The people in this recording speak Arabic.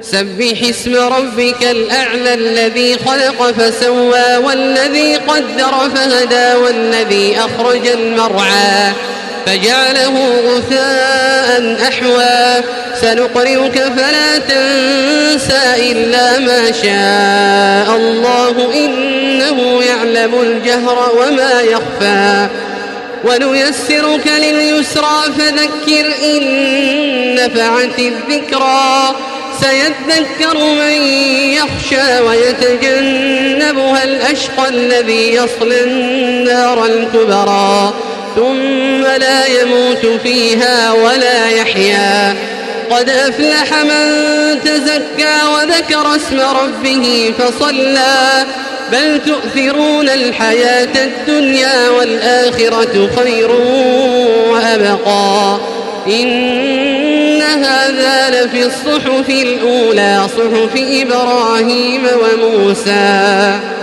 سبح اسم ربك الأعلى الذي خلق فسوى والذي قدر فهدى والذي أخرج المرعى فجعله غثاء أحوى سنقرئك فلا تنسى إلا ما شاء الله إنه يعلم الجهر وما يخفى ونيسرك لليسرى فذكر إن نفعت الذكرى سيذكر من يخشى ويتجنبها الأشقى الذي يصلى النار الكبرى ثم لا يموت فيها ولا يحيا قد أفلح من تزكى وذكر اسم ربه فصلى بل تؤثرون الحياة الدنيا والآخرة خير وأبقى إن هذا لفي الصحف الأولى صحف إبراهيم وموسى